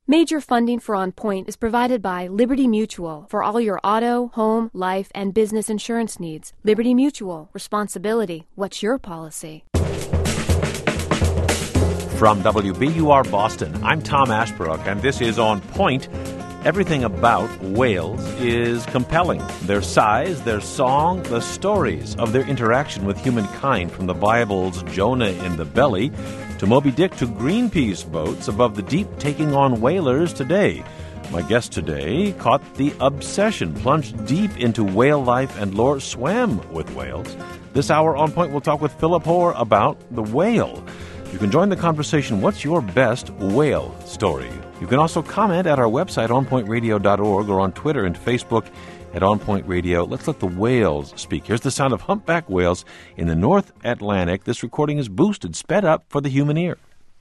Major funding for On Point is provided by Liberty Mutual for all your auto, home, life, and business insurance needs. Liberty Mutual. Responsibility. What's your policy? From WBUR Boston, I'm Tom Ashbrook, and this is On Point. Everything about whales is compelling. Their size, their song, the stories of their interaction with humankind, from the Bible's Jonah in the belly to Moby Dick to Greenpeace boats above the deep taking on whalers today. My guest today caught the obsession, plunged deep into whale life and lore, swam with whales. This hour On Point, we'll talk with Philip Hoare about the whale. You can join the conversation. What's your best whale story? You can also comment at our website, onpointradio.org, or on Twitter and Facebook at On Point Radio. Let's let the whales speak. Here's the sound of humpback whales in the North Atlantic. This recording is boosted, sped up for the human ear.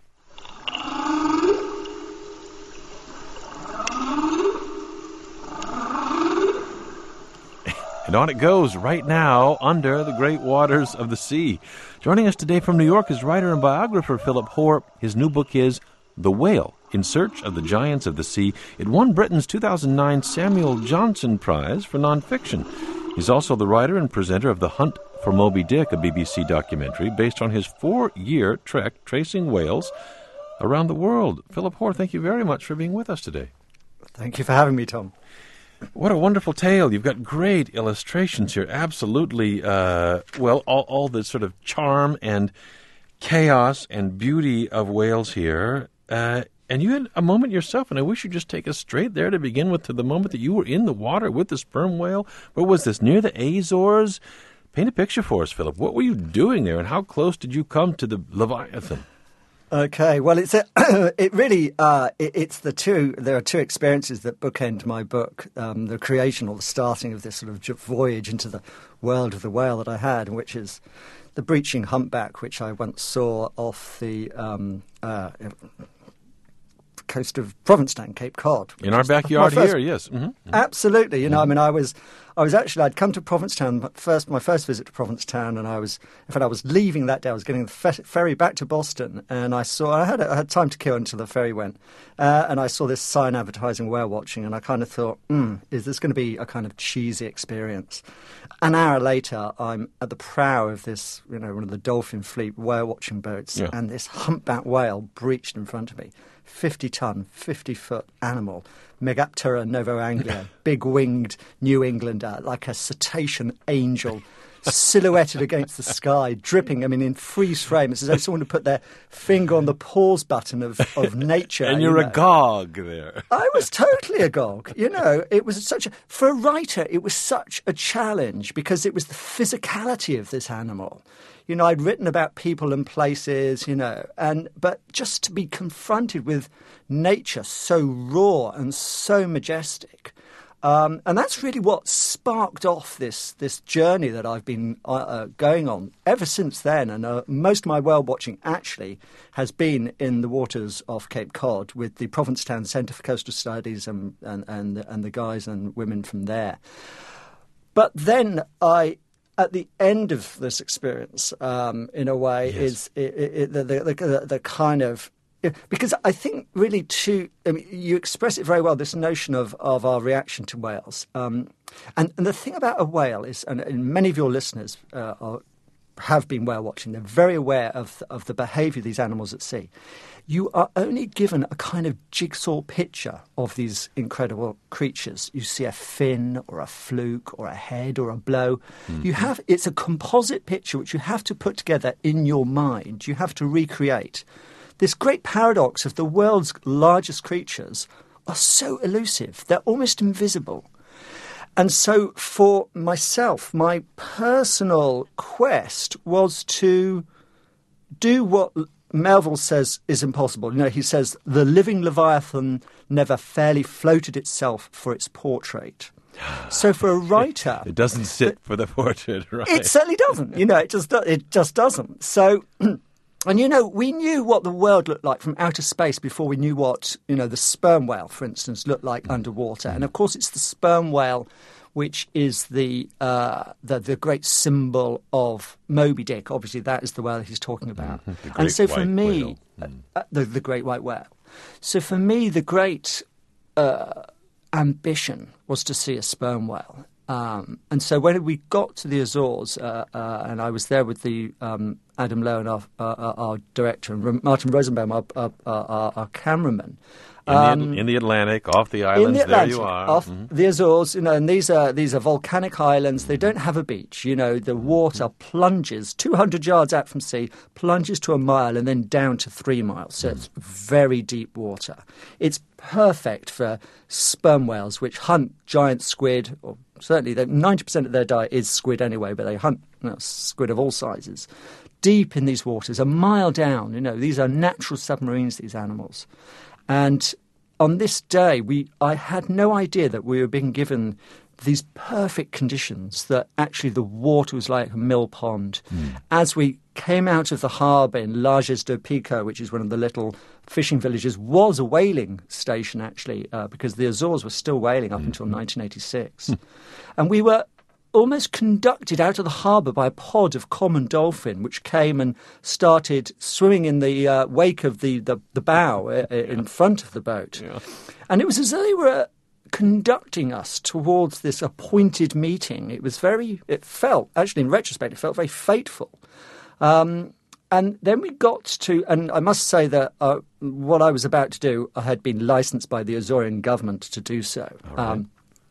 And on it goes right now under the great waters of the sea. Joining us today from New York is writer and biographer Philip Hoare. His new book is The Whale, In Search of the Giants of the Sea. It won Britain's 2009 Samuel Johnson Prize for nonfiction. He's also the writer and presenter of The Hunt for Moby Dick, a BBC documentary based on his 4-year trek tracing whales around the world. Philip Hoare, thank you very much for being with us today. Thank you for having me, Tom. What a wonderful tale. You've got great illustrations here. Absolutely, all the sort of charm and chaos and beauty of whales here. And you had a moment yourself, and I wish you'd just take us straight there to begin with, to the moment that you were in the water with the sperm whale. Where was this? Near the Azores? Paint a picture for us, Philip. What were you doing there, and how close did you come to the Leviathan? Okay, well, it's the two. There are two experiences that bookend my book: the creation or the starting of this sort of voyage into the world of the whale that I had, which is the breaching humpback, which I once saw off the coast of Provincetown, Cape Cod. In our backyard here, yes. Mm-hmm. Absolutely. You know, I mean, I'd come to Provincetown, my first visit to Provincetown, and I was leaving that day. I was getting the ferry back to Boston, and I had time to kill until the ferry went, and I saw this sign advertising whale watching, and I kind of thought, is this going to be a kind of cheesy experience? An hour later, I'm at the prow of this, one of the Dolphin Fleet whale watching boats, and this humpback whale breached in front of me. 50-ton, 50-foot animal, Megaptera novoanglia, big-winged New Englander, like a cetacean angel, silhouetted against the sky, dripping, in freeze frame. It's as though someone had put their finger on the pause button of nature. And you're agog there. I was totally agog. It was for a writer, it was such a challenge because it was the physicality of this animal. I'd written about people and places, but just to be confronted with nature so raw and so majestic. And that's really what sparked off this journey that I've been going on ever since then. And most of my whale watching actually has been in the waters off Cape Cod with the Provincetown Centre for Coastal Studies and the guys and women from there. But then at the end of this experience, in a way, is the kind of... Because I think really you express it very well, this notion of our reaction to whales. And the thing about a whale is, and many of your listeners have been whale watching, they're very aware of the behaviour of these animals at sea. You are only given a kind of jigsaw picture of these incredible creatures. You see a fin or a fluke or a head or a blow. Mm-hmm. It's a composite picture which you have to put together in your mind. You have to recreate. This great paradox of the world's largest creatures are so elusive. They're almost invisible. And so for myself, my personal quest was to do what Melville says is impossible. He says, the living Leviathan never fairly floated itself for its portrait. So for a writer... It doesn't sit for the portrait, right? It certainly doesn't. It just doesn't. So... And, we knew what the world looked like from outer space before we knew what, the sperm whale, for instance, looked like underwater. And, of course, it's the sperm whale which is the great symbol of Moby Dick. Obviously, that is the whale he's talking about. And so for me, the great white whale. So for me, the great ambition was to see a sperm whale. And so when we got to the Azores, and I was there with the Adam Lowe and our director, and Martin Rosenbaum, our cameraman. In the Atlantic, off the islands, in the Atlantic, there you are. Off the Azores, and these are volcanic islands. They don't have a beach. The water plunges 200 yards out from sea, plunges to a mile, and then down to 3 miles. So it's very deep water. It's perfect for sperm whales, which hunt giant squid, or certainly 90% of their diet is squid anyway, but they hunt squid of all sizes. Deep in these waters, a mile down, these are natural submarines, these animals. And on this day, I had no idea that we were being given these perfect conditions, that actually the water was like a mill pond. As we came out of the harbour in Lajes do Pico, which is one of the little fishing villages, was a whaling station, actually, because the Azores were still whaling up until 1986. And we were almost conducted out of the harbour by a pod of common dolphin, which came and started swimming in the wake of the bow in front of the boat. Yeah. And it was as though they were conducting us towards this appointed meeting. It felt, actually in retrospect, it felt very fateful. And then we got to, and I must say that what I was about to do, I had been licensed by the Azorean government to do so. Right.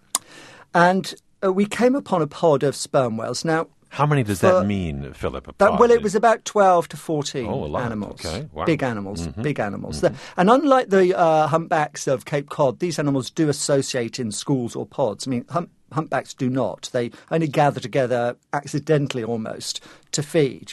And we came upon a pod of sperm whales. Now, how many does that mean, Philip? Well, it was about 12 to 14 animals. Okay. Wow. Big animals, big animals. And unlike the humpbacks of Cape Cod, these animals do associate in schools or pods. I mean, humpbacks do not. They only gather together accidentally almost to feed,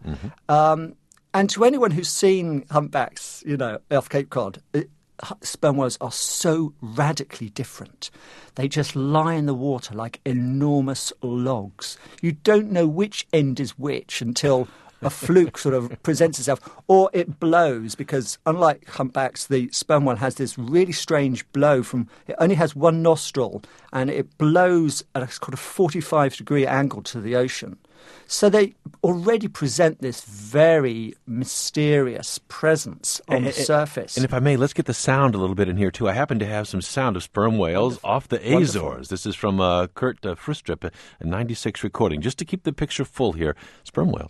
And to anyone who's seen humpbacks, off Cape Cod, sperm whales are so radically different. They just lie in the water like enormous logs. You don't know which end is which until a fluke sort of presents itself, or it blows, because unlike humpbacks, the sperm whale has this really strange blow it only has one nostril, and it blows at a sort of 45-degree angle to the ocean. So they already present this very mysterious presence on the surface. And if I may, let's get the sound a little bit in here, too. I happen to have some sound of sperm whales off the Azores. Wonderful. This is from Kurt Frustrup, a 96 recording. Just to keep the picture full here, sperm whales.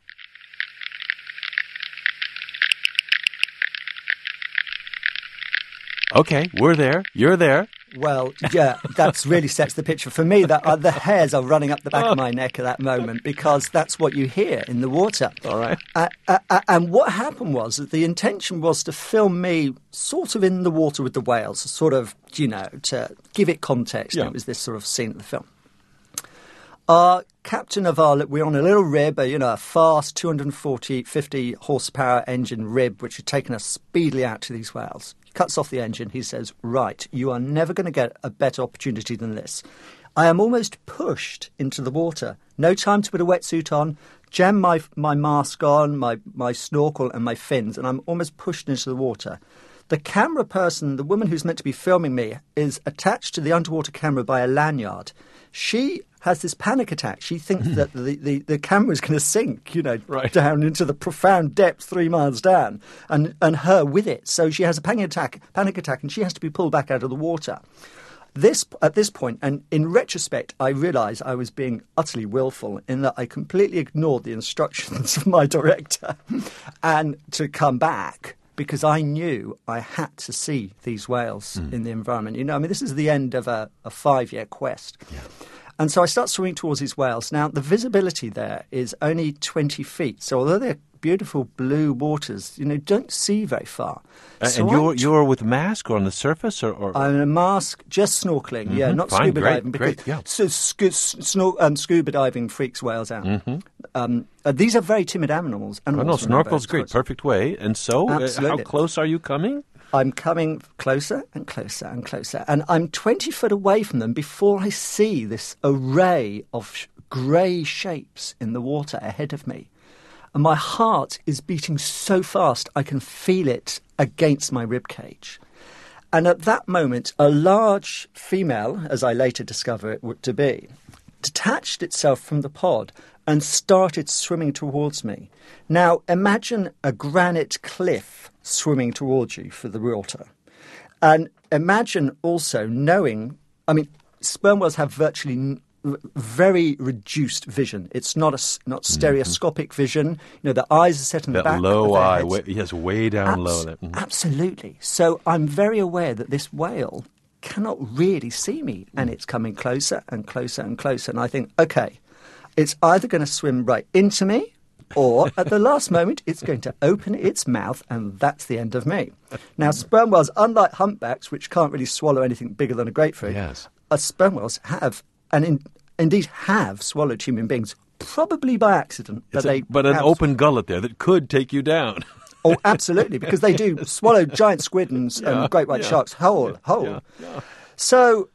Okay, we're there. You're there. Well, yeah, that really sets the picture. For me, the hairs are running up the back of my neck at that moment, because that's what you hear in the water. All right. And what happened was that the intention was to film me sort of in the water with the whales, sort of, to give it context. Yeah. It was this sort of scene in the film. Captain of we're on a little rib, a fast 250 horsepower engine rib, which had taken us speedily out to these whales. Cuts off the engine. He says, right, you are never going to get a better opportunity than this. I am almost pushed into the water. No time to put a wetsuit on, jam my mask on, my snorkel and my fins, and I'm almost pushed into the water. The camera person, the woman who's meant to be filming me, is attached to the underwater camera by a lanyard. She has this panic attack. She thinks that the camera is going to sink, right down into the profound depth 3 miles down, and her with it. So she has a panic attack, and she has to be pulled back out of the water. At this point, and in retrospect, I realised I was being utterly willful in that I completely ignored the instructions of my director and to come back, because I knew I had to see these whales in the environment. This is the end of a 5-year quest. Yeah. And so I start swimming towards these whales. Now, the visibility there is only 20 feet. So although they're beautiful blue waters, don't see very far. So and you're with mask or on the surface? or I'm in a mask, just snorkeling, not fine, scuba diving. Because great, yeah. So scuba diving freaks whales out. These are very timid animals. Snorkel's great, perfect way. And so how close are you coming? I'm coming closer and closer and closer, and I'm 20 foot away from them before I see this array of grey shapes in the water ahead of me. And my heart is beating so fast I can feel it against my ribcage. And at that moment, a large female, as I later discover it to be, detached itself from the pod and started swimming towards me. Now, imagine a granite cliff swimming towards you for the water. And imagine also knowing, I mean, sperm whales have virtually very reduced vision. It's not stereoscopic vision. You know, the eyes are set in the back low of their eye, heads. way down low. Mm-hmm. Absolutely. So I'm very aware that this whale cannot really see me, and it's coming closer and closer and closer. And I think, okay, it's either going to swim right into me, or at the last moment, it's going to open its mouth, and that's the end of me. Now, sperm whales, unlike humpbacks, which can't really swallow anything bigger than a grapefruit, sperm whales have, and indeed have swallowed human beings, probably by accident. But an open gullet there that could take you down. Oh, absolutely, because they do swallow giant squid and great white sharks whole. Yeah. So,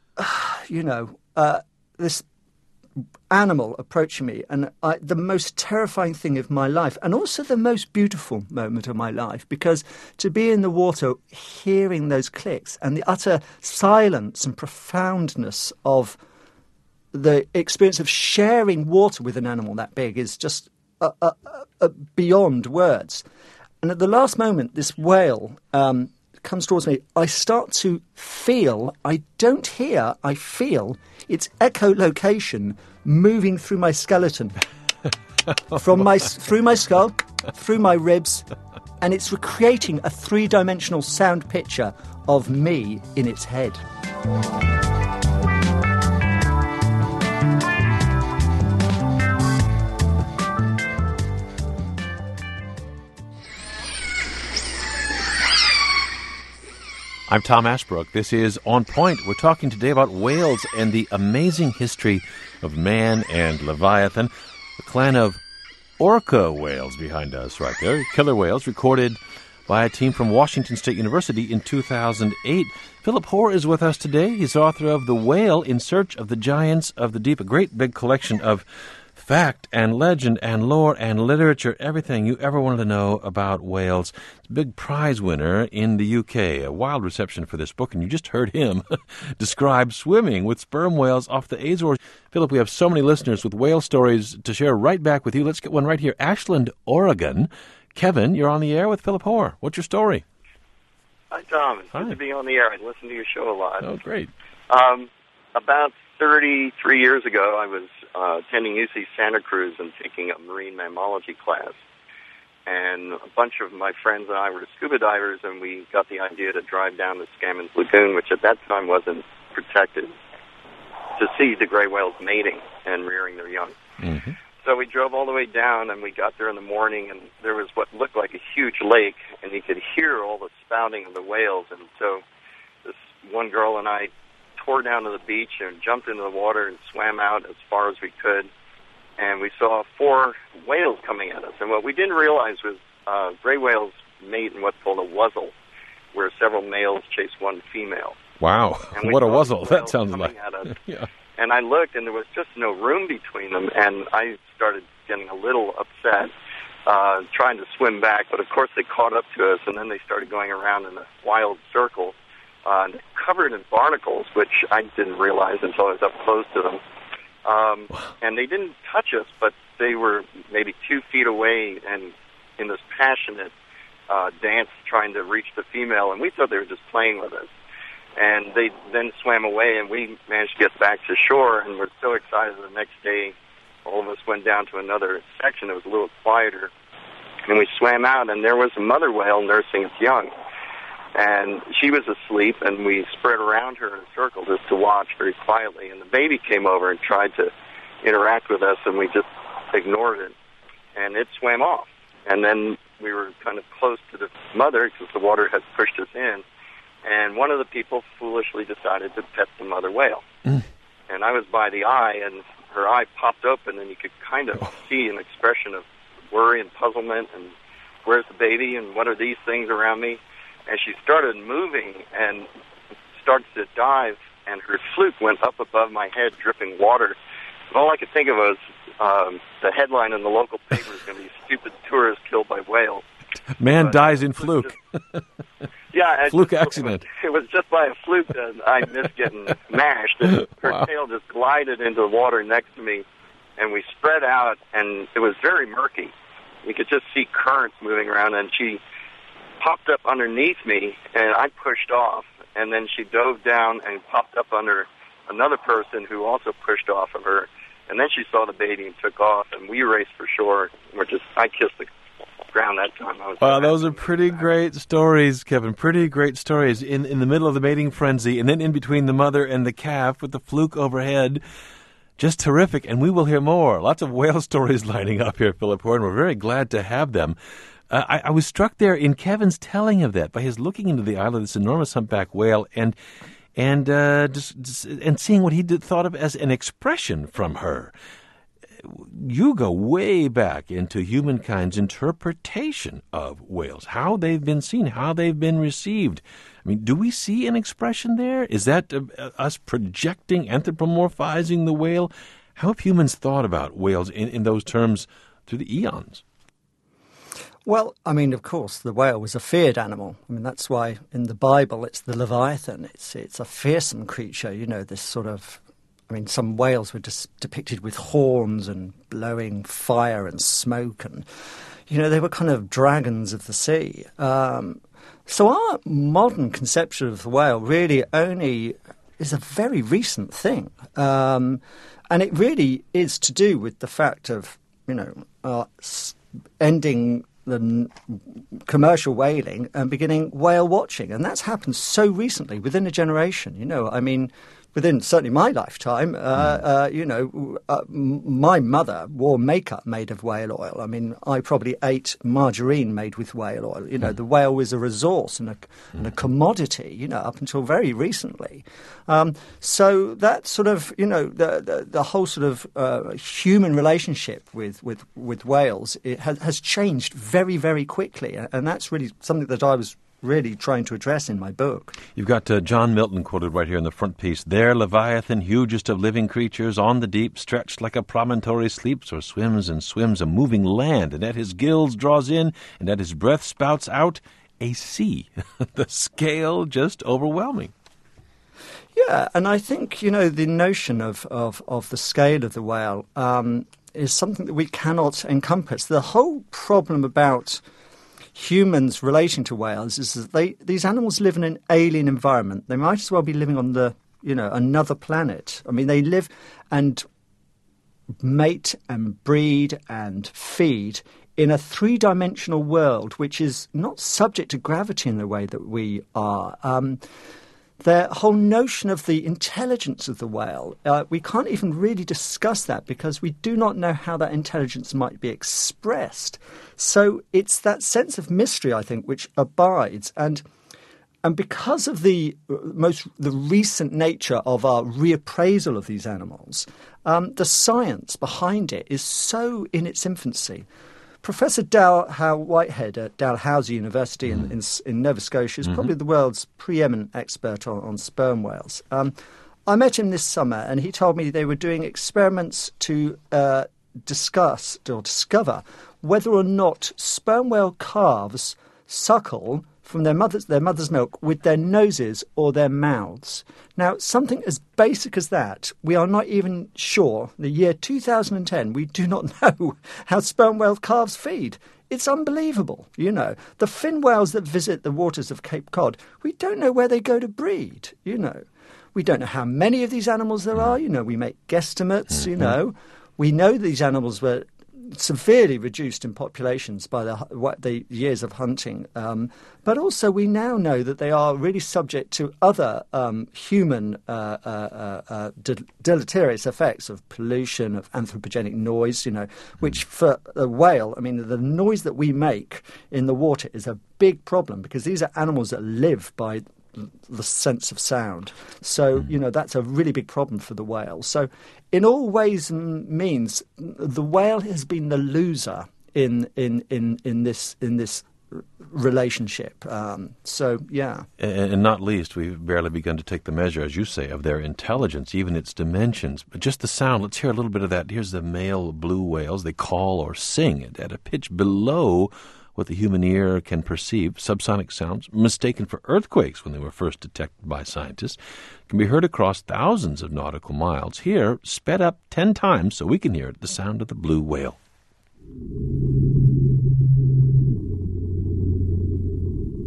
this animal approaching me, and the most terrifying thing of my life, and also the most beautiful moment of my life, because to be in the water, hearing those clicks, and the utter silence and profoundness of the experience of sharing water with an animal that big is just beyond words. And at the last moment, this whale comes towards me. I start to feel, I don't hear, I feel its echolocation moving through my skeleton, through my skull, through my ribs, and it's recreating a three-dimensional sound picture of me in its head. I'm Tom Ashbrook. This is On Point. We're talking today about whales and the amazing history of man and Leviathan. The clan of orca whales behind us right there. Killer whales recorded by a team from Washington State University in 2008. Philip Hoare is with us today. He's author of The Whale in Search of the Giants of the Deep, a great big collection of fact and legend and lore and literature, everything you ever wanted to know about whales. Big prize winner in the UK. A wild reception for this book, and you just heard him describe swimming with sperm whales off the Azores. Philip, we have so many listeners with whale stories to share right back with you. Let's get one right here. Ashland, Oregon. Kevin, you're on the air with Philip Hoare. What's your story? Hi, Tom. It's good to be on the air. I listen to your show a lot. Oh, great. About 33 years ago, I was attending UC Santa Cruz and taking a marine mammalogy class. And a bunch of my friends and I were scuba divers, and we got the idea to drive down to Scammons Lagoon, which at that time wasn't protected, to see the gray whales mating and rearing their young. Mm-hmm. So we drove all the way down, and we got there in the morning, and there was what looked like a huge lake, and you could hear all the spouting of the whales. And so this one girl and I tore down to the beach and jumped into the water and swam out as far as we could. And we saw 4 whales coming at us. And what we didn't realize was gray whales mate in what's called a wuzzle, where several males chase one female. Wow, what a wuzzle. That sounds like. Yeah. And I looked, and there was just no room between them. And I started getting a little upset, trying to swim back. But, of course, they caught up to us, and then they started going around in a wild circle, covered in barnacles, which I didn't realize until I was up close to them. And they didn't touch us, but they were maybe 2 feet away and in this passionate dance trying to reach the female, and we thought they were just playing with us. And they then swam away, and we managed to get back to shore, and we're so excited. The next day, all of us went down to another section that was a little quieter, and we swam out, and there was a mother whale nursing its young. And she was asleep, and we spread around her in a circle just to watch very quietly. And the baby came over and tried to interact with us, and we just ignored it. And it swam off. And then we were kind of close to the mother because the water had pushed us in. And one of the people foolishly decided to pet the mother whale. Mm. And I was by the eye, and her eye popped open, and you could kind of see an expression of worry and puzzlement, and where's the baby, and what are these things around me? And she started moving and started to dive, and her fluke went up above my head, dripping water. And all I could think of was the headline in the local paper is going to be "Stupid Tourist Killed by Whale." Man dies in fluke. Yeah, fluke accident. It was just by a fluke that I missed getting mashed. And her tail just glided into the water next to me, and we spread out, and it was very murky. You could just see currents moving around, and she popped up underneath me, and I pushed off. And then she dove down and popped up under another person who also pushed off of her. And then she saw the baby and took off, and we raced for shore. I kissed the ground that time. Wow, those are pretty great stories, Kevin. Pretty great stories. In the middle of the mating frenzy, and then in between the mother and the calf with the fluke overhead. Just terrific, and we will hear more. Lots of whale stories lining up here, Philip Horn. We're very glad to have them. I was struck there in Kevin's telling of that by his looking into the eye of this enormous humpback whale and seeing what he thought of as an expression from her. You go way back into humankind's interpretation of whales, how they've been seen, how they've been received. I mean, do we see an expression there? Is that us projecting, anthropomorphizing the whale? How have humans thought about whales in those terms through the eons? Well, I mean, of course, the whale was a feared animal. I mean, that's why in the Bible it's the Leviathan. It's a fearsome creature, this sort of... I mean, some whales were depicted with horns and blowing fire and smoke, and, they were kind of dragons of the sea. So our modern conception of the whale really only is a very recent thing. And it really is to do with the fact of, ending the commercial whaling and beginning whale watching. And that's happened so recently, within a generation, within certainly my lifetime, my mother wore makeup made of whale oil. I mean, I probably ate margarine made with whale oil. The whale was a resource and a commodity, up until very recently. So that sort of, the whole sort of human relationship with whales, it has changed very, very quickly. And that's really something that I was really trying to address in my book. You've got John Milton quoted right here in the front piece. There Leviathan, hugest of living creatures, on the deep, stretched like a promontory, sleeps or swims and swims a moving land, and at his gills draws in, and at his breath spouts out a sea. The scale just overwhelming. Yeah, and I think, the notion of the scale of the whale is something that we cannot encompass. The whole problem about humans' relation to whales is that these animals live in an alien environment. They might as well be living on another planet. I mean, they live and mate and breed and feed in a three-dimensional world which is not subject to gravity in the way that we are. The whole notion of the intelligence of the whale, we can't even really discuss that because we do not know how that intelligence might be expressed. So it's that sense of mystery, I think, which abides. And because of the recent nature of our reappraisal of these animals, the science behind it is so in its infancy. Professor Whitehead at Dalhousie University in Nova Scotia is probably the world's preeminent expert on sperm whales. I met him this summer, and he told me they were doing experiments to discuss or discover whether or not sperm whale calves suckle from their mother's milk with their noses or their mouths. Now, something as basic as that, we are not even sure. In the year 2010, we do not know how sperm whale calves feed. It's unbelievable, The fin whales that visit the waters of Cape Cod, we don't know where they go to breed, We don't know how many of these animals there are, We make guesstimates, We know these animals were severely reduced in populations by the years of hunting. But also we now know that they are really subject to other human deleterious effects of pollution, of anthropogenic noise, which for a whale, I mean, the noise that we make in the water is a big problem because these are animals that live by the sense of sound. So, that's a really big problem for the whale. So in all ways and means, the whale has been the loser in this relationship. So, yeah. And not least, we've barely begun to take the measure, as you say, of their intelligence, even its dimensions. But just the sound, let's hear a little bit of that. Here's the male blue whales. They call or sing at a pitch below what the human ear can perceive. Subsonic sounds, mistaken for earthquakes when they were first detected by scientists, can be heard across thousands of nautical miles. Here, sped up 10 times so we can hear it, the sound of the blue whale.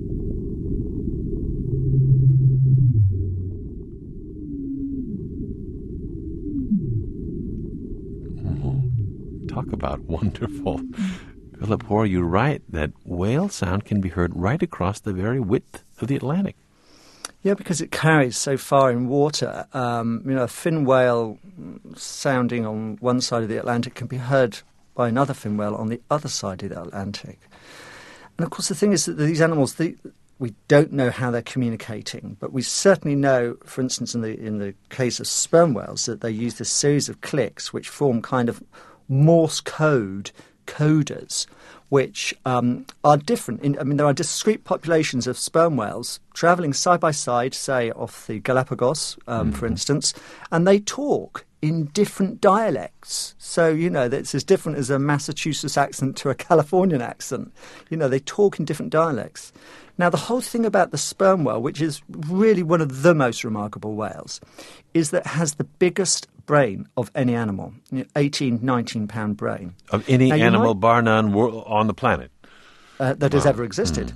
talk about. Wonderful. Philip Hoare, you're right that whale sound can be heard right across the very width of the Atlantic. Yeah, because it carries so far in water. A fin whale sounding on one side of the Atlantic can be heard by another fin whale on the other side of the Atlantic. And of course, the thing is that these animals, we don't know how they're communicating, but we certainly know, for instance, in the case of sperm whales, that they use this series of clicks which form kind of Morse code coders, which are different. There are discrete populations of sperm whales travelling side by side, say, off the Galapagos, for instance, and they talk in different dialects. So, it's as different as a Massachusetts accent to a Californian accent. They talk in different dialects. Now, the whole thing about the sperm whale, which is really one of the most remarkable whales, is that it has the biggest brain of any animal, 18, 19-pound brain. Of any animal, bar none, on the planet? That has ever existed.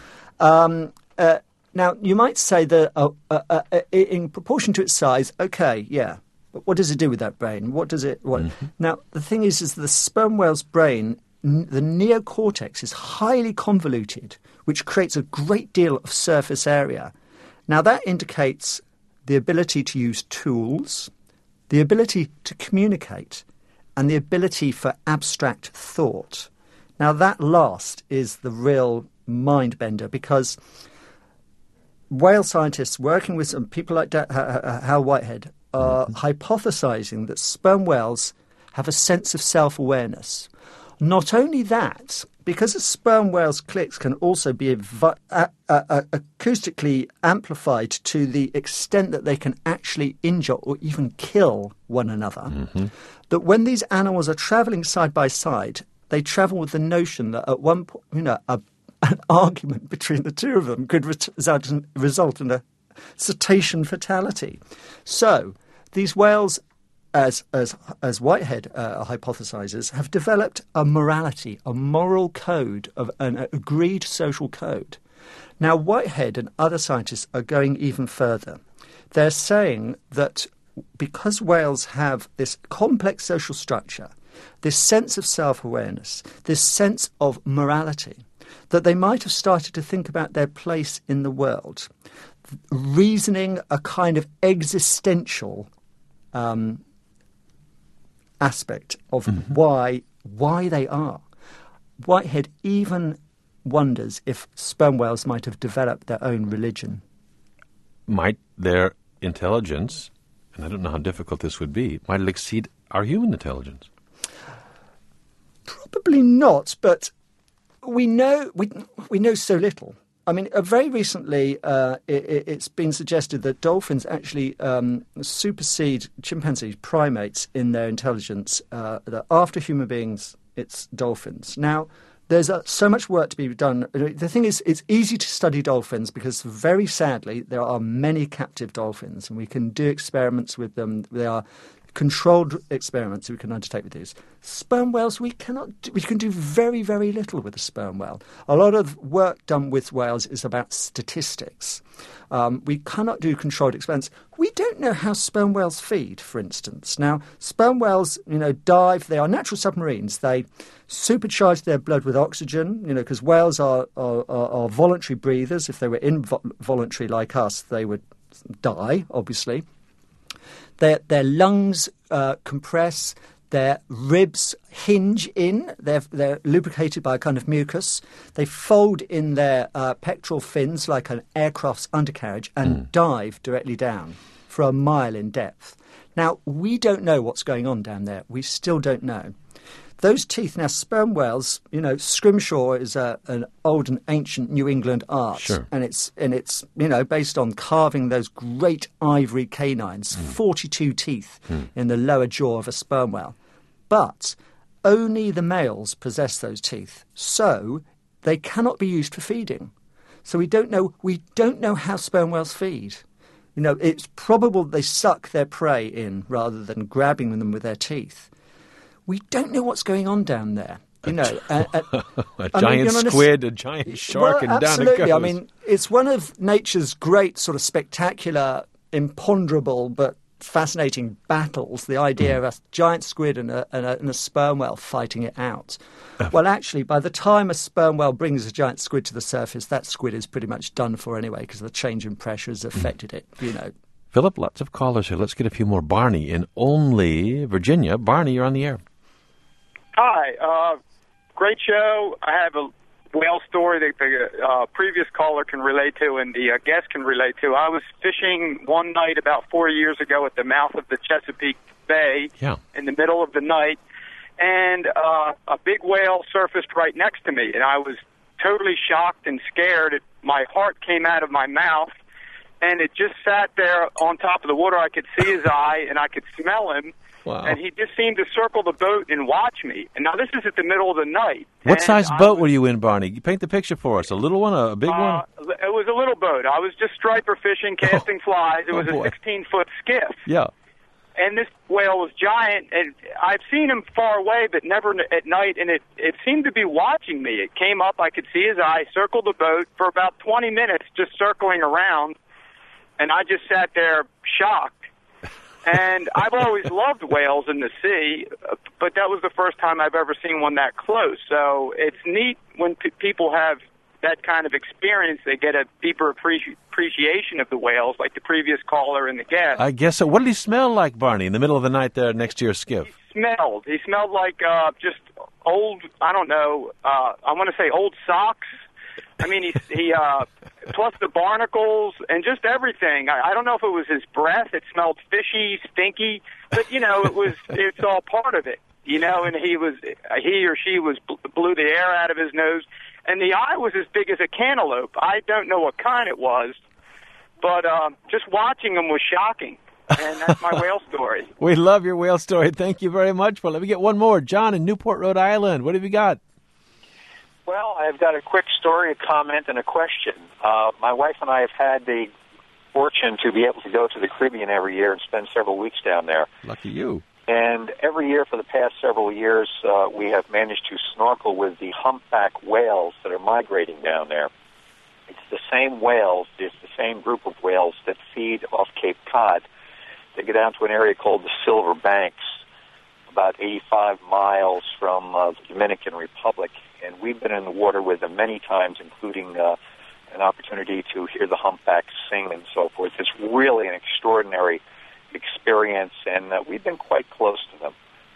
Now, you might say that in proportion to its size, okay, yeah, but what does it do with that brain? What does it... Now, the thing is the sperm whale's brain, the neocortex, is highly convoluted, which creates a great deal of surface area. Now, that indicates the ability to use tools, the ability to communicate, and the ability for abstract thought. Now, that last is the real mind bender, because whale scientists working with some people like Hal Whitehead are hypothesizing that sperm whales have a sense of self-awareness. Not only that, because a sperm whale's clicks can also be acoustically amplified to the extent that they can actually injure or even kill one another, that when these animals are travelling side by side, they travel with the notion that at one point, an argument between the two of them could result in a cetacean fatality. So these whales, as Whitehead hypothesizes, have developed a morality, a moral code, of an agreed social code. Now, Whitehead and other scientists are going even further. They're saying that because whales have this complex social structure, this sense of self-awareness, this sense of morality, that they might have started to think about their place in the world, reasoning a kind of existential aspect of why they are. Whitehead even wonders if sperm whales might have developed their own religion. Might their intelligence, and I don't know how difficult this would be, might it exceed our human intelligence? Probably not, but we know so little. Very recently, it's been suggested that dolphins actually supersede chimpanzees, primates, in their intelligence. That after human beings, it's dolphins. Now, there's so much work to be done. The thing is, it's easy to study dolphins because, very sadly, there are many captive dolphins, and we can do experiments with them. They are controlled experiments we can undertake with these. Sperm whales, we can do very, very little with a sperm whale. A lot of work done with whales is about statistics. We cannot do controlled experiments. We don't know how sperm whales feed, for instance. Now, sperm whales, dive. They are natural submarines. They supercharge their blood with oxygen, because whales are voluntary breathers. If they were involuntary like us, they would die, obviously. Their lungs compress, their ribs hinge in, they're lubricated by a kind of mucus. They fold in their pectoral fins like an aircraft's undercarriage and dive directly down for a mile in depth. Now, we don't know what's going on down there. We still don't know. Those teeth, now sperm whales, scrimshaw is an old and ancient New England art. Sure. And it's based on carving those great ivory canines, 42 teeth in the lower jaw of a sperm whale. But only the males possess those teeth, so they cannot be used for feeding. So we don't know how sperm whales feed. It's probable they suck their prey in rather than grabbing them with their teeth. We don't know what's going on down there. A giant squid, a giant shark, and down it goes. It's one of nature's great sort of spectacular, imponderable, but fascinating battles, the idea of a giant squid and a sperm whale fighting it out. Well, actually, by the time a sperm whale brings a giant squid to the surface, that squid is pretty much done for anyway because the change in pressure has affected it, Philip, lots of callers here. Let's get a few more. Barney in Olney, Virginia. Barney, you're on the air. Hi. Great show. I have a whale story that the previous caller can relate to and the guest can relate to. I was fishing one night about 4 years ago at the mouth of the Chesapeake Bay in the middle of the night, and a big whale surfaced right next to me, and I was totally shocked and scared. My heart came out of my mouth, and it just sat there on top of the water. I could see his eye, and I could smell him. Wow. And he just seemed to circle the boat and watch me. And now this is at the middle of the night. What size boat were you in, Barney? Paint the picture for us. A little one, a big one? It was a little boat. I was just striper fishing, casting flies. It was a 16-foot skiff. Yeah. And this whale was giant, and I've seen him far away, but never at night, and it seemed to be watching me. It came up, I could see his eye, circled the boat for about 20 minutes, just circling around, and I just sat there shocked. And I've always loved whales in the sea, but that was the first time I've ever seen one that close. So it's neat when people have that kind of experience. They get a deeper appreciation of the whales, like the previous caller and the guest. I guess so. What did he smell like, Barney, in the middle of the night there next to your skiff? He smelled like just old, I don't know, I want to say old socks. I mean, he plus the barnacles and just everything. I don't know if it was his breath. It smelled fishy, stinky, but it's all part of it, and he or she blew the air out of his nose, and the eye was as big as a cantaloupe. I don't know what kind it was, but just watching him was shocking. And that's my whale story. We love your whale story. Thank you very much. Well, let me get one more. John in Newport, Rhode Island. What have you got? Well, I've got a quick story, a comment, and a question. My wife and I have had the fortune to be able to go to the Caribbean every year and spend several weeks down there. Lucky you. And every year for the past several years, we have managed to snorkel with the humpback whales that are migrating down there. It's the same whales, it's the same group of whales that feed off Cape Cod. They go down to an area called the Silver Banks, about 85 miles from the Dominican Republic. And we've been in the water with them many times, including an opportunity to hear the humpbacks sing and so forth. It's really an extraordinary experience, and we've been quite close to them.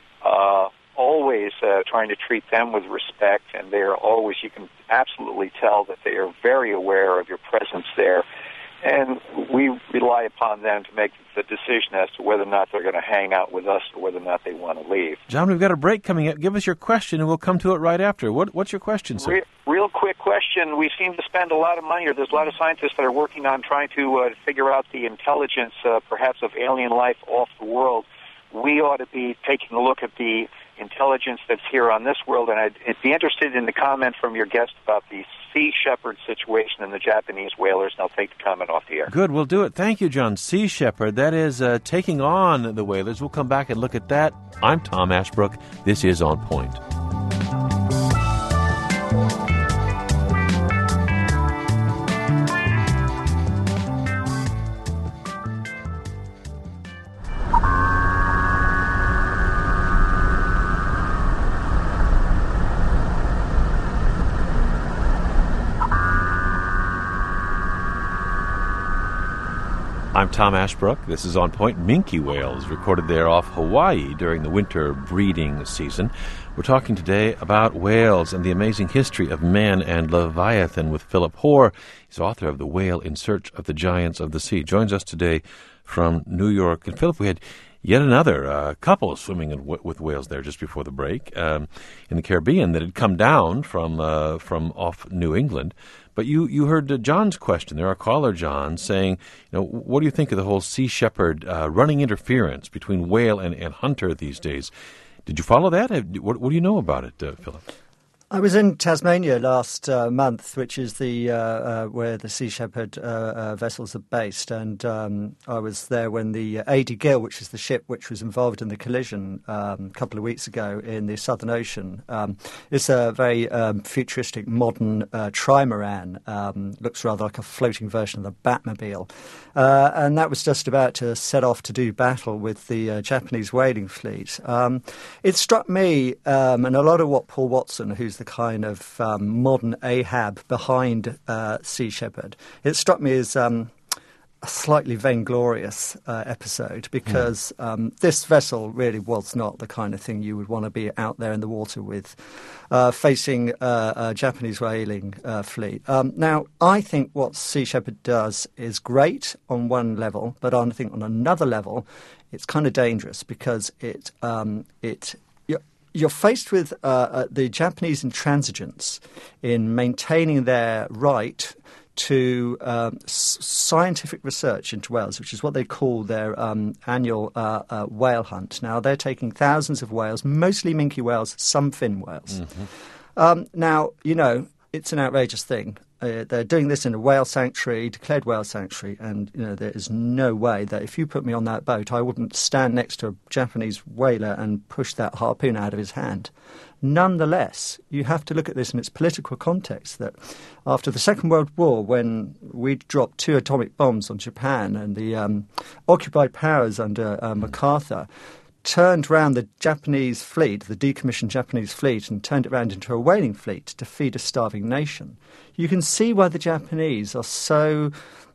Always trying to treat them with respect, and they are always, you can absolutely tell that they are very aware of your presence there. And we rely upon them to make the decision as to whether or not they're going to hang out with us or whether or not they want to leave. John, we've got a break coming up. Give us your question, and we'll come to it right after. What's your question, sir? Real quick question. We seem to spend a lot of money, or there's a lot of scientists that are working on trying to figure out the intelligence, perhaps, of alien life off the world. We ought to be taking a look at the intelligence that's here on this world, and I'd be interested in the comment from your guest about the Sea Shepherd situation and the Japanese whalers, and I'll take the comment off the air. Good, we'll do it. Thank you, John. Sea Shepherd, that is taking on the whalers. We'll come back and look at that. I'm Tom Ashbrook. This is On Point. I'm Tom Ashbrook. This is On Point. Minke whales recorded there off Hawaii during the winter breeding season. We're talking today about whales and the amazing history of man and Leviathan with Philip Hoare. He's author of The Whale in Search of the Giants of the Sea. Joins us today from New York. And Philip, we had yet another couple swimming with whales there just before the break in the Caribbean that had come down from off New England. But you heard John's question there, our caller John, saying, what do you think of the whole Sea Shepherd running interference between whale and hunter these days? Did you follow that? What do you know about it, Philip? I was in Tasmania last month, which is the where the Sea Shepherd vessels are based, and I was there when the A.D. Gill, which is the ship which was involved in the collision a couple of weeks ago in the Southern Ocean. It's a very futuristic, modern trimaran. Looks rather like a floating version of the Batmobile, and that was just about to set off to do battle with the Japanese whaling fleet. It struck me, and a lot of what Paul Watson, who's the kind of modern Ahab behind Sea Shepherd, it struck me as a slightly vainglorious episode, because this vessel really was not the kind of thing you would want to be out there in the water with, facing a Japanese whaling fleet. Now, I think what Sea Shepherd does is great on one level, but I think on another level, it's kind of dangerous, because you're faced with the Japanese intransigence in maintaining their right to scientific research into whales, which is what they call their annual whale hunt. Now, they're taking thousands of whales, mostly minke whales, some fin whales. Now, it's an outrageous thing. They're doing this in a whale sanctuary, declared whale sanctuary, and there is no way that if you put me on that boat, I wouldn't stand next to a Japanese whaler and push that harpoon out of his hand. Nonetheless, you have to look at this in its political context, that after the Second World War, when we dropped 2 atomic bombs on Japan, and the occupied powers under MacArthur turned around the Japanese fleet, the decommissioned Japanese fleet, and turned it around into a whaling fleet to feed a starving nation. You can see why the Japanese are so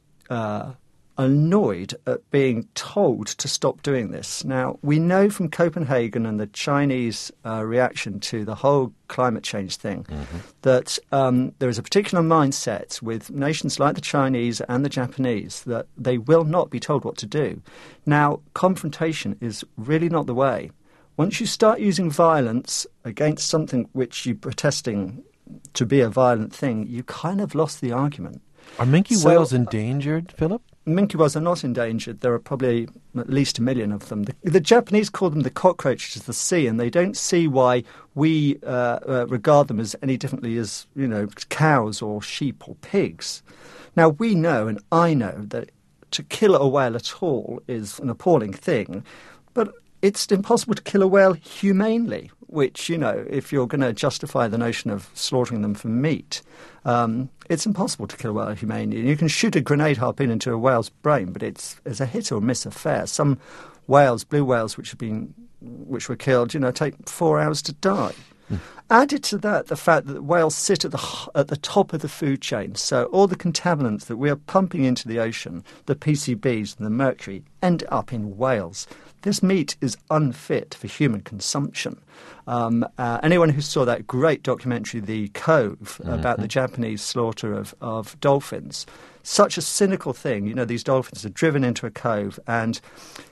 annoyed at being told to stop doing this. Now, we know from Copenhagen and the Chinese reaction to the whole climate change thing that there is a particular mindset with nations like the Chinese and the Japanese that they will not be told what to do. Now, confrontation is really not the way. Once you start using violence against something which you're protesting to be a violent thing, you kind of lost the argument. Are minke whales endangered, Philip? Minke whales are not endangered. There are probably at least 1 million of them. The Japanese call them the cockroaches of the sea, and they don't see why we regard them as any differently as, cows or sheep or pigs. Now, we know, and I know, that to kill a whale at all is an appalling thing, but it's impossible to kill a whale humanely, which, if you're going to justify the notion of slaughtering them for meat, it's impossible to kill a whale humanely. You can shoot a grenade harpoon into a whale's brain, but it's a hit or miss affair. Some whales, blue whales, which were killed, take 4 hours to die. Added to that, the fact that whales sit at the top of the food chain, so all the contaminants that we are pumping into the ocean, the PCBs and the mercury, end up in whales. This meat is unfit for human consumption. Anyone who saw that great documentary, The Cove, about the Japanese slaughter of dolphins, such a cynical thing. These dolphins are driven into a cove and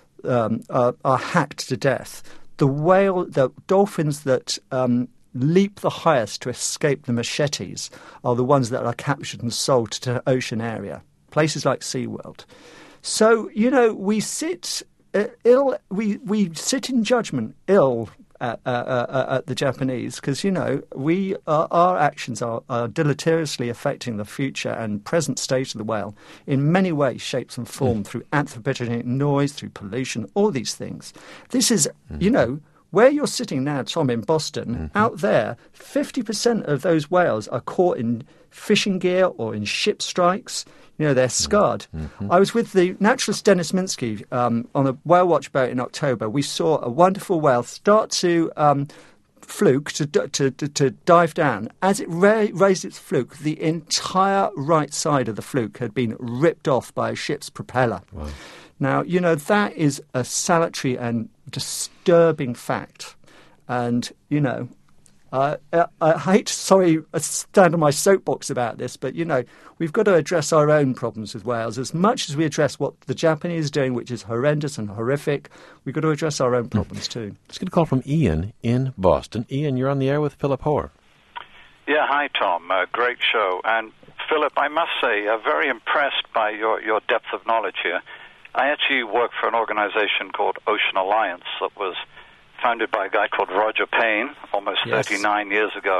are hacked to death. The dolphins that leap the highest to escape the machetes are the ones that are captured and sold to ocean area, places like SeaWorld. So, we sit we sit in judgment ill at the Japanese, because, our actions are deleteriously affecting the future and present state of the whale in many ways, shapes and form, through anthropogenic noise, through pollution, all these things. This is, where you're sitting now, Tom, in Boston, out there, 50% of those whales are caught in fishing gear or in ship strikes. They're scarred. I was with the naturalist Dennis Minsky on a whale watch boat in October. We saw a wonderful whale start to fluke, to dive down. As it raised its fluke, the entire right side of the fluke had been ripped off by a ship's propeller. Wow. Now, that is a salutary and disturbing fact. And, I hate to stand on my soapbox about this, but, we've got to address our own problems with whales. As much as we address what the Japanese are doing, which is horrendous and horrific, we've got to address our own problems too. Let's get a call from Ian in Boston. Ian, you're on the air with Philip Hoare. Yeah, hi, Tom. Great show. And, Philip, I must say, very impressed by your depth of knowledge here. I actually work for an organization called Ocean Alliance that was founded by a guy called Roger Payne almost 39 years ago.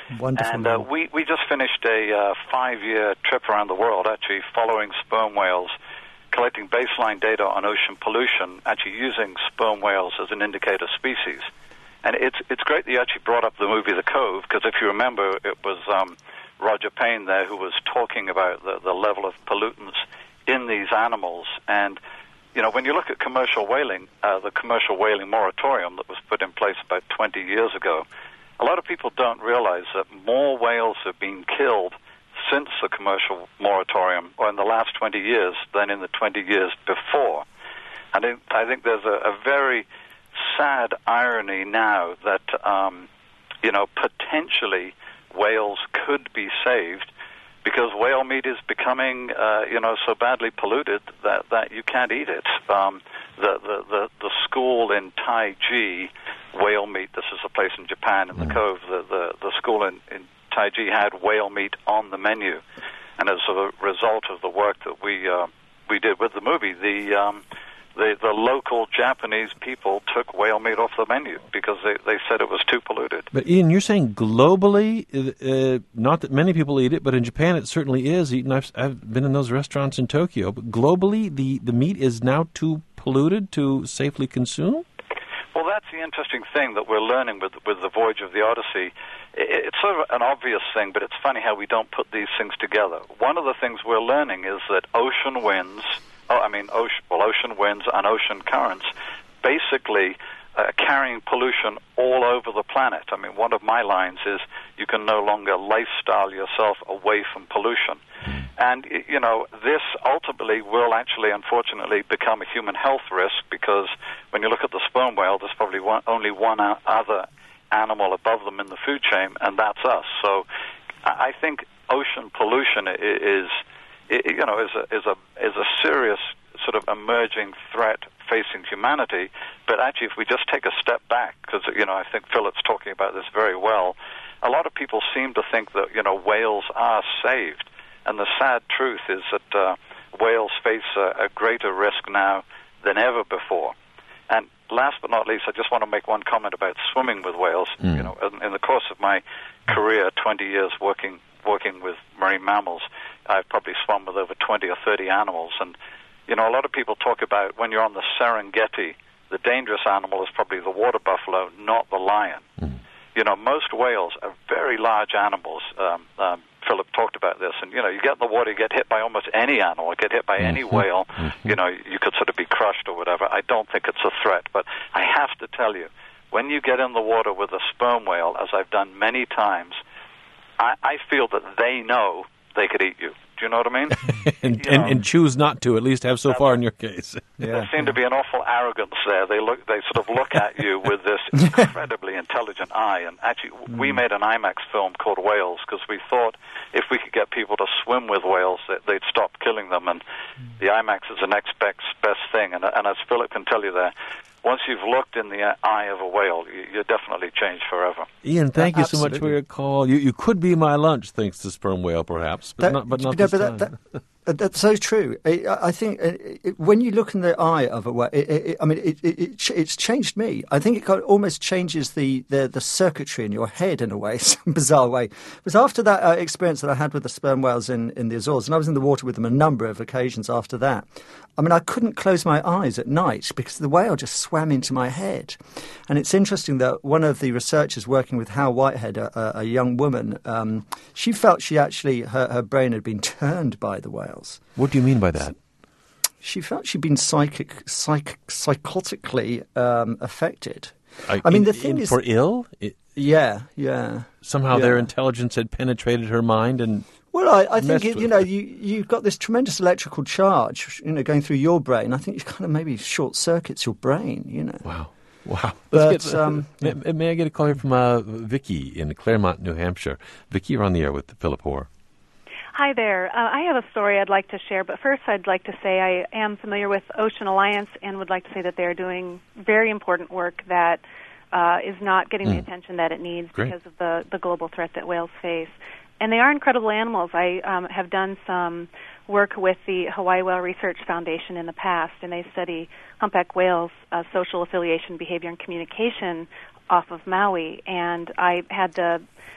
Wonderful. And we just finished a 5-year trip around the world, actually following sperm whales, collecting baseline data on ocean pollution, actually using sperm whales as an indicator species. And it's great that you actually brought up the movie The Cove, because if you remember, it was Roger Payne there who was talking about the level of pollutants in these animals. And, you know, when you look at commercial whaling, the commercial whaling moratorium that was put in place about 20 years ago, a lot of people don't realize that more whales have been killed since the commercial moratorium, or in the last 20 years, than in the 20 years before. And I think there's a very sad irony now that, you know, potentially whales could be saved because whale meat is becoming, you know, so badly polluted that you can't eat it. The school in Taiji, whale meat, this is a place in Japan in the Cove, the school in Taiji had whale meat on the menu. And as a result of the work that we did with the movie, the local Japanese people took whale meat off the menu because they said it was too polluted. But Ian, you're saying globally, not that many people eat it, but in Japan it certainly is eaten. I've been in those restaurants in Tokyo. But globally, the meat is now too polluted to safely consume? Well, that's the interesting thing that we're learning with the Voyage of the Odyssey. It's sort of an obvious thing, but it's funny how we don't put these things together. One of the things we're learning is that ocean winds and ocean currents basically carrying pollution all over the planet. I mean, one of my lines is you can no longer lifestyle yourself away from pollution. And, you know, this ultimately will actually, unfortunately, become a human health risk because when you look at the sperm whale, there's probably only one other animal above them in the food chain, and that's us. So I think ocean pollution is a serious sort of emerging threat facing humanity. But actually, if we just take a step back, because, you know, I think Philip's talking about this very well, a lot of people seem to think that, you know, whales are saved. And the sad truth is that whales face a greater risk now than ever before. And last but not least, I just want to make one comment about swimming with whales. You know, in the course of my career, 20 years working with marine mammals, I've probably swum with over 20 or 30 animals. And, you know, a lot of people talk about when you're on the Serengeti, the dangerous animal is probably the water buffalo, not the lion. You know, most whales are very large animals. Philip talked about this. And, you know, you get in the water, you get hit by almost any animal, get hit by any whale, you know, you could sort of be crushed or whatever. I don't think it's a threat. But I have to tell you, when you get in the water with a sperm whale, as I've done many times, I feel that they know they could eat you. Do you know what I mean? and choose not to, at least have so far in your case. There seemed to be an awful arrogance there. They sort of look at you with this incredibly intelligent eye. And actually, we made an IMAX film called Whales because we thought if we could get people to swim with whales, they'd stop killing them. And the IMAX is the next best thing. And as Philip can tell you there, once you've looked in the eye of a whale, you're definitely changed forever. Ian, thank you so much for your call. You could be my lunch, thanks to sperm whale, perhaps, but not this time. That's so true. I think when you look in the eye of a whale, it's changed me. I think it almost changes the circuitry in your head in a way, some bizarre way. Because after that experience that I had with the sperm whales in the Azores, and I was in the water with them a number of occasions after that, I mean, I couldn't close my eyes at night because the whale just swam into my head. And it's interesting that one of the researchers working with Hal Whitehead, a young woman, she felt she actually, her brain had been turned by the whale. What do you mean by that? She felt she'd been psychotically affected. I mean, the thing is... For ill? Yeah. Somehow their intelligence had penetrated her mind and... Well, I think, you've got this tremendous electrical charge, going through your brain. I think it kind of maybe short-circuits your brain, Wow. Wow. But, may I get a call here from Vicki in Claremont, New Hampshire? Vicki, you're on the air with Philip Hoare. Hi there. I have a story I'd like to share, but first I'd like to say I am familiar with Ocean Alliance and would like to say that they're doing very important work that is not getting the attention that it needs because of the global threat that whales face. And they are incredible animals. I have done some work with the Hawaii Whale Research Foundation in the past, and they study humpback whales' social affiliation, behavior, and communication off of Maui. And I had the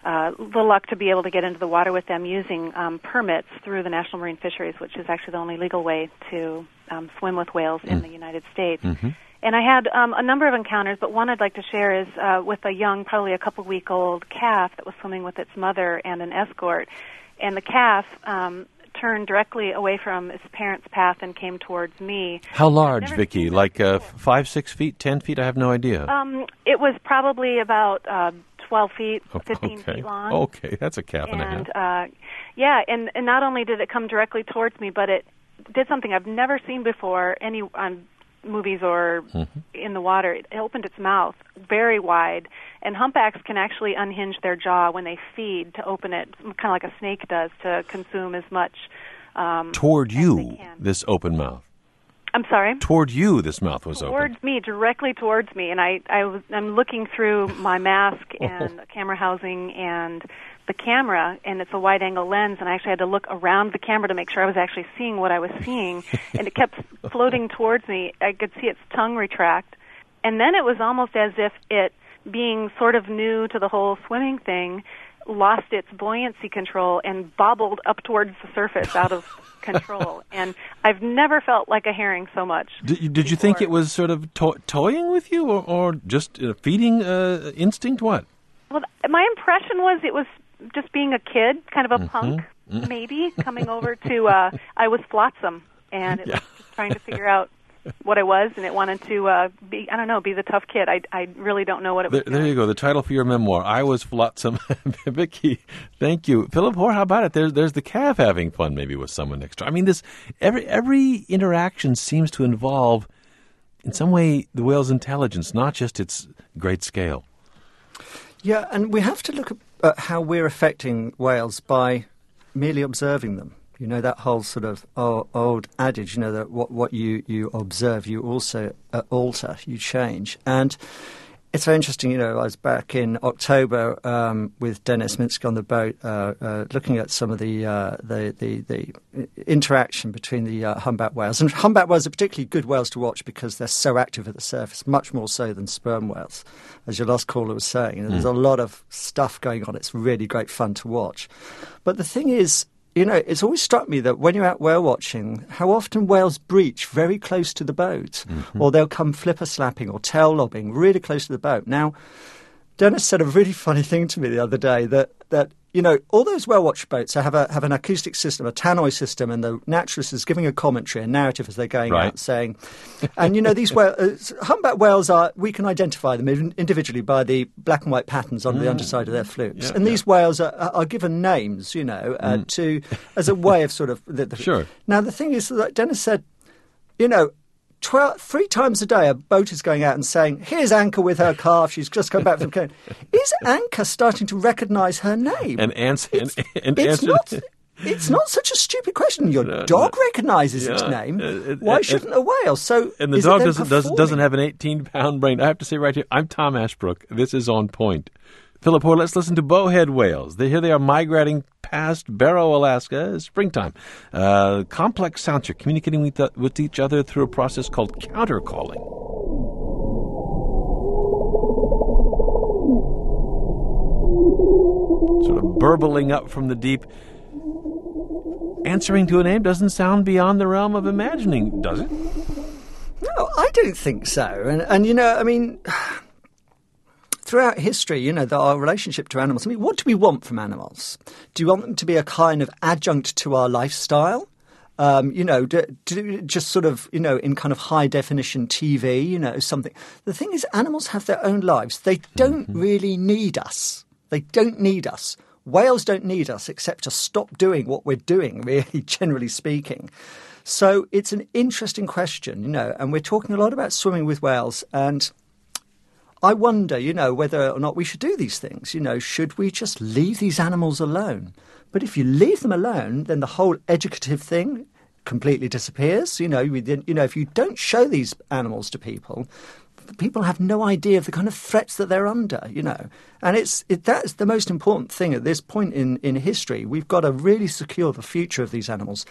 the luck to be able to get into the water with them using permits through the National Marine Fisheries, which is actually the only legal way to swim with whales in the United States. Mm-hmm. And I had a number of encounters, but one I'd like to share is with a young, probably a couple-week-old calf that was swimming with its mother and an escort. And the calf turned directly away from its parents' path and came towards me. How large, Vicki? Like 5, 6 feet, 10 feet? I have no idea. It was probably about 12 feet, 15 feet long. Okay, that's a calf and a half. And not only did it come directly towards me, but it did something I've never seen before on movies or in the water. It opened its mouth very wide, and humpbacks can actually unhinge their jaw when they feed to open it, kind of like a snake does, to consume as much toward you, this open mouth. I'm sorry? Toward you, this mouth was open. Towards me, directly towards me. And I'm looking through my mask and camera housing and the camera, and it's a wide-angle lens, and I actually had to look around the camera to make sure I was actually seeing what I was seeing, and it kept floating towards me. I could see its tongue retract, and then it was almost as if it, being sort of new to the whole swimming thing, lost its buoyancy control and bobbled up towards the surface out of control. And I've never felt like a herring so much. Did you think it was sort of toying with you, or just feeding instinct? What? Well, my impression was it was just being a kid, kind of a punk, maybe, coming over to, I was Flotsam, and it was just trying to figure out what I was, and it wanted to be the tough kid. I really don't know what it was doing. There you go, the title for your memoir, I Was Flotsam. Vicki, thank you. Philip Hoare, how about it? There's the calf having fun maybe with someone next door. I mean, every interaction seems to involve, in some way, the whale's intelligence, not just its great scale. Yeah, and we have to look at how we're affecting whales by merely observing them. You know, that whole sort of old adage, you know, that what you observe, you also alter, you change. And it's very interesting, you know, I was back in October with Dennis Minsky on the boat looking at some of the interaction between the humpback whales. And humpback whales are particularly good whales to watch because they're so active at the surface, much more so than sperm whales, as your last caller was saying. You know, there's a lot of stuff going on. It's really great fun to watch. But the thing is, you know, it's always struck me that when you're out whale watching, how often whales breach very close to the boat, or they'll come flipper slapping or tail lobbing really close to the boat. Now, Dennis said a really funny thing to me the other day that you know, all those whale watch boats have an acoustic system, a tannoy system, and the naturalist is giving a commentary, a narrative as they're going out, saying, and you know, these humpback whales we can identify them individually by the black and white patterns on the underside of their flukes, and these whales are given names, you know, as a way of sort of Sure. Now the thing is that Dennis said, you know, 3 times a day a boat is going out and saying, here's Anchor with her calf, she's just come back from Cape. Is Anchor starting to recognise her name? It's not such a stupid question. Your dog recognises its name. Why shouldn't a whale? So, and the dog doesn't have an 18-pound brain. I have to say right here, I'm Tom Ashbrook. This is On Point. Philip Hoare, let's listen to bowhead whales. Here they are migrating past Barrow, Alaska. It's springtime. Complex sounds are communicating with each other through a process called countercalling. Sort of burbling up from the deep. Answering to a name doesn't sound beyond the realm of imagining, does it? No, I don't think so. And you know, I mean, throughout history, you know, our relationship to animals, I mean, what do we want from animals? Do you want them to be a kind of adjunct to our lifestyle? You know, just sort of, you know, in kind of high definition TV, you know, something. The thing is, animals have their own lives. They don't really need us. They don't need us. Whales don't need us except to stop doing what we're doing, really, generally speaking. So it's an interesting question, you know, and we're talking a lot about swimming with whales, and I wonder, you know, whether or not we should do these things. You know, should we just leave these animals alone? But if you leave them alone, then the whole educative thing completely disappears. You know, if you don't show these animals to people, people have no idea of the kind of threats that they're under, you know. And that's the most important thing at this point in history. We've got to really secure the future of these animals.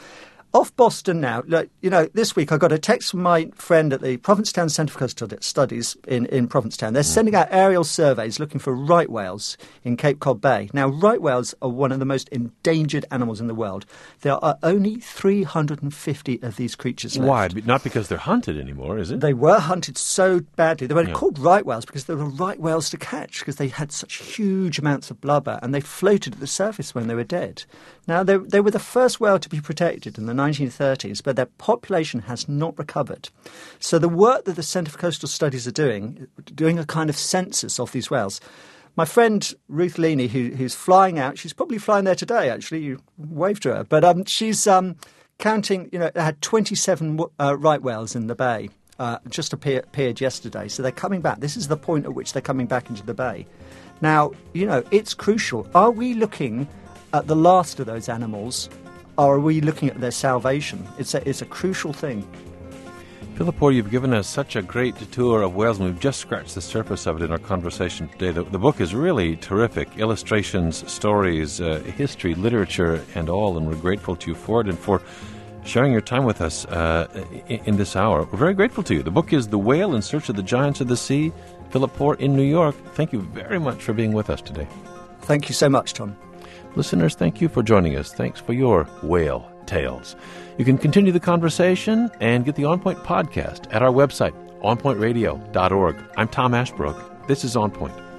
Off Boston now, look, this week I got a text from my friend at the Provincetown Centre for Coastal Studies in Provincetown. They're sending out aerial surveys looking for right whales in Cape Cod Bay. Now, right whales are one of the most endangered animals in the world. There are only 350 of these creatures left. Why? Not because they're hunted anymore, is it? They were hunted so badly. They were called right whales because they were right whales to catch, because they had such huge amounts of blubber and they floated at the surface when they were dead. Now, they were the first whale to be protected in the 1930s, but their population has not recovered. So the work that the Centre for Coastal Studies are doing a kind of census of these whales. My friend Ruth Leaney, who's flying out, she's probably flying there today, actually. You waved to her. But she's counting, they had 27 right whales in the bay. Just appeared yesterday. So they're coming back. This is the point at which they're coming back into the bay. Now, it's crucial. Are we looking at the last of those animals, or are we looking at their salvation? It's a crucial thing. Philip Poore, you've given us such a great tour of whales, and we've just scratched the surface of it in our conversation today. The book is really terrific. Illustrations, stories, history, literature, and all, and we're grateful to you for it and for sharing your time with us in this hour. We're very grateful to you. The book is The Whale in Search of the Giants of the Sea. Philip Poore in New York, thank you very much for being with us today. Thank you so much, Tom. Listeners, thank you for joining us. Thanks for your whale tales. You can continue the conversation and get the On Point podcast at our website, onpointradio.org. I'm Tom Ashbrook. This is On Point.